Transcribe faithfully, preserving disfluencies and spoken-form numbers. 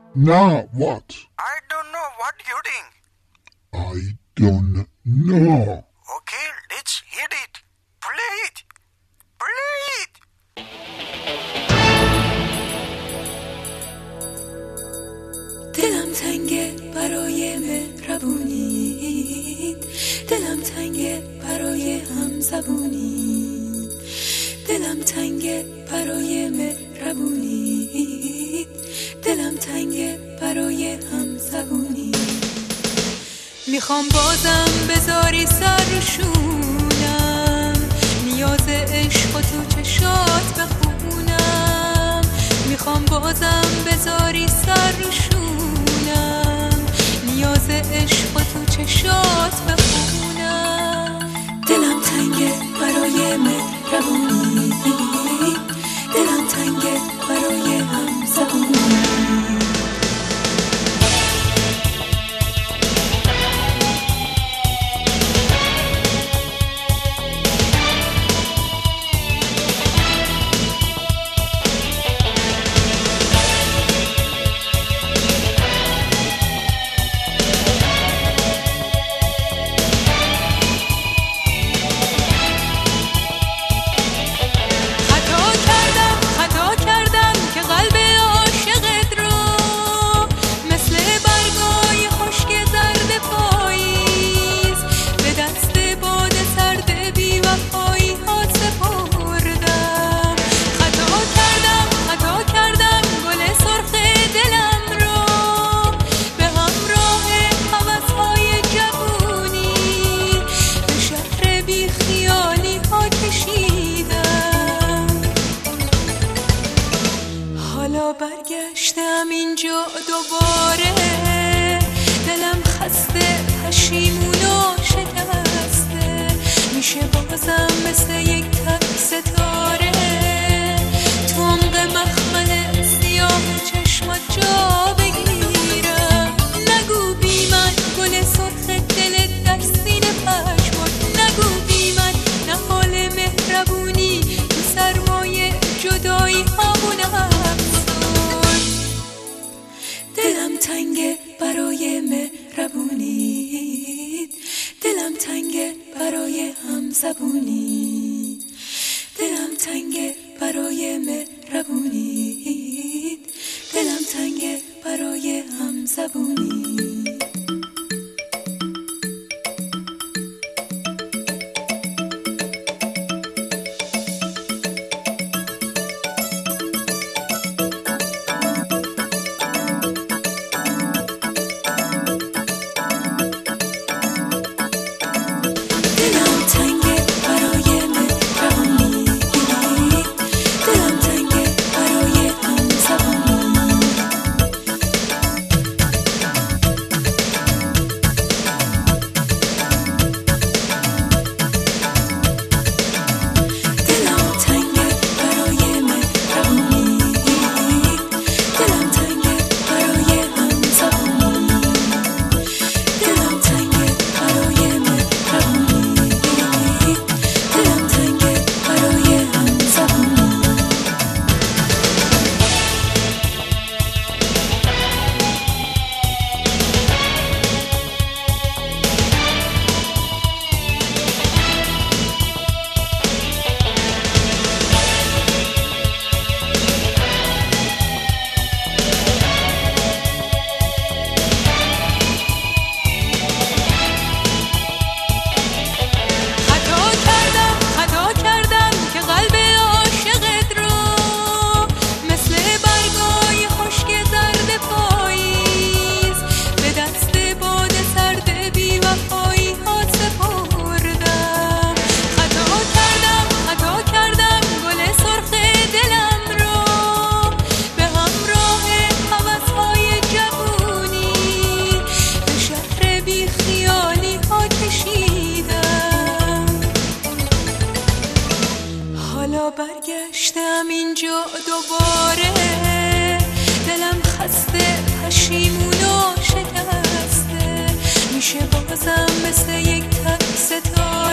Now what? I don't know what you doing. I don't know. Okay, let's hit it. Play it. Play it. دلم تنگه برای مهربونی، دلم تنگه برای همزبونی، دلم تنگه برای مهربونی، دلم تنگه برای همزبونی. میخوام بازم بذاری سر رو شونم، نیاز عشق و تو چشات بخونم. میخوام بازم بذاری سر رو شونم، نیاز عشق و تو چشات بخونم. دلم تنگه برای مهربونی، دلم تنگه برای همزبونی. برگشتم اینجا دوباره، دلم خسته پشیمون و شکسته. میشه بازم مثل یک تک ستاره تو عمق مخمل سیاه چشمات جا بگیرم. نگو بی من گل سرخ دلت در سینه پشمات، نگو بی من نه حال مهربونی تو سرمایه جدایی هامونم. دلم تنگه برای مهربونی، دلم تنگه برای همزبونی، دلم تنگه برای مهربونی، دلم تنگه برای همزبونی. برگشتم اینجا دوباره، دلم خسته پشیمون و شکسته. میشه بازم مثل یک تک ستاره